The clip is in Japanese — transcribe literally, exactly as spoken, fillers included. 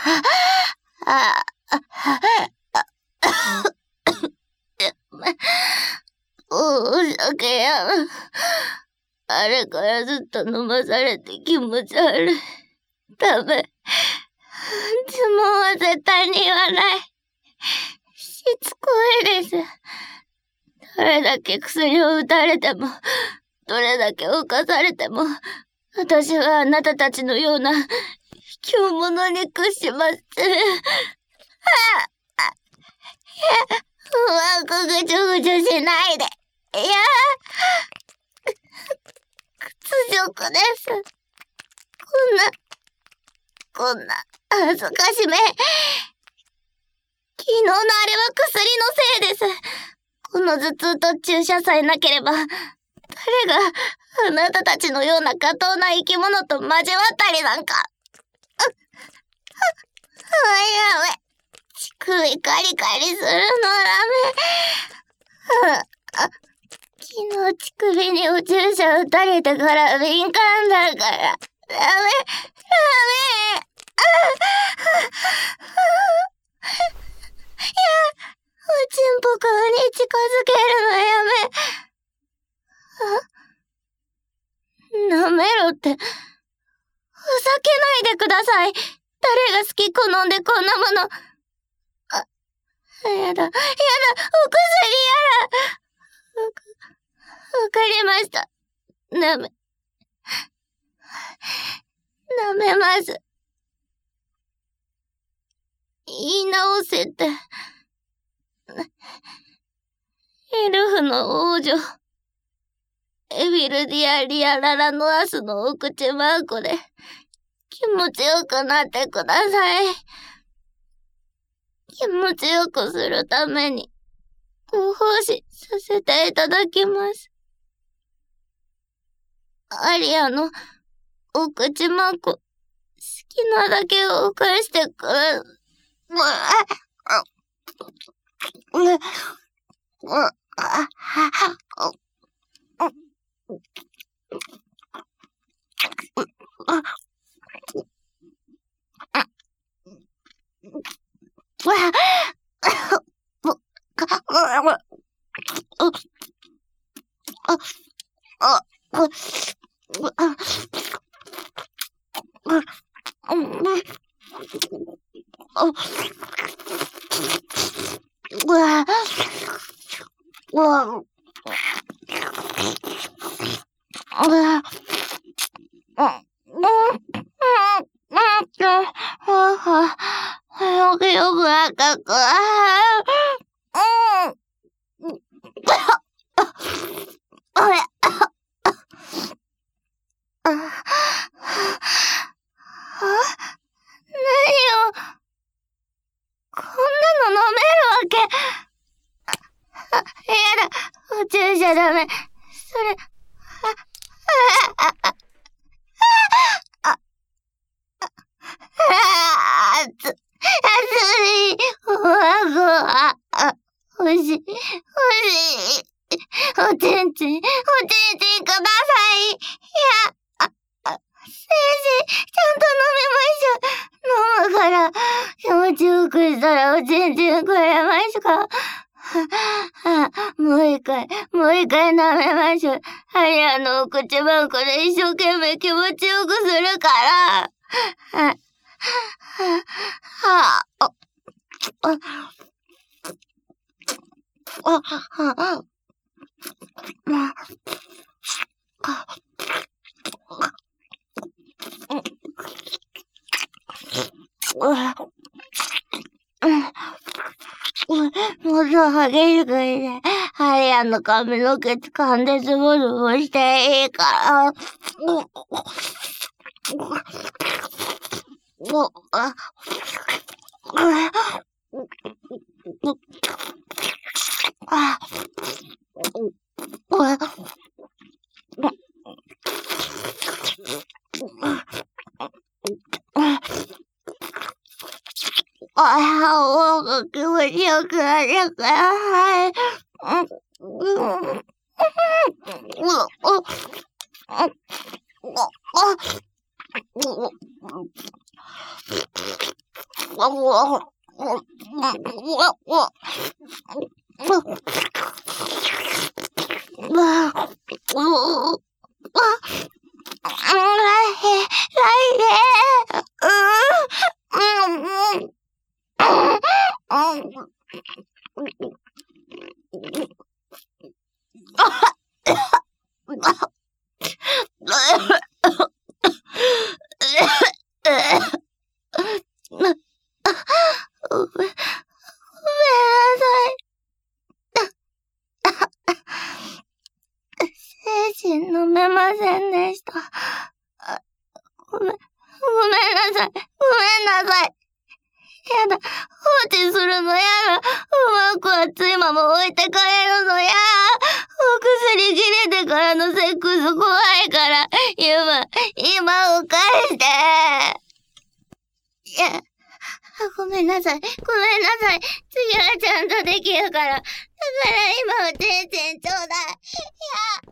あ、お酒や。あれからずっと飲まされて気持ち悪い。ダメ。呪文は絶対に言わない。しつこいです。どれだけ薬を打たれても、どれだけ犯されても、私はあなたたちのような卑怯者に屈します。ああ、うまくぐちょぐちょしないで。いや、屈辱です。こんな、こんな恥ずかしめ。昨日のあれは薬のせいです。この頭痛と注射さえなければ、誰があなたたちのような下等な生き物と交わったりなんか。あ、やめ。乳首カリカリするのダメ。あ、昨日乳首にお注射打たれてから敏感だから。ダメ、ダメ。あ、いや、おちんぽくんに近づけるのやめ。あ、舐めろって。ふざけないでください。誰が好き好んでこんなもの。あ、やだ、やだ、お薬やだ。わか、わかりました。舐め、舐めます。言い直せって。エルフの王女、エビルディア・リア・ララノアスのお口マークで気持ちよくなってください。気持ちよくするためにご奉仕させていただきます。アリアのお口マーク、好きなだけを返してくれ。うわあ、うわあ、あ、あ、よくよく赤く。お注射ダメ。それ、あ、あ、あ、あ、あ、あ、あつ、熱い。ふわふわ。あ、欲しい、欲しい。おちんちん、おちんちんください。いや、あ、あ、先生、ちゃんと飲みましょう。飲むから、気持ちよくしたらおちんちんくれますか。はあ、もう一回、もう一回舐めましょう。ハリアのお口ばんこで一生懸命気持ちよくするから。は、は、は、あ、あ、あ、あ、もっと激しくして、ハリアンの髪の毛掴んでズボズボしていいから。あ、ああ、気持ちよくなるから、はい。 飲めませんでした。ごめん、ごめんなさい。ごめんなさい。やだ。放置するのやだ。うまく熱いまま置いて帰るのやだ。お薬切れてからのセックス怖いから、今、今を返して。いや、ごめんなさい。ごめんなさい。次はちゃんとできるから。だから今を全然ちょうだい。いや。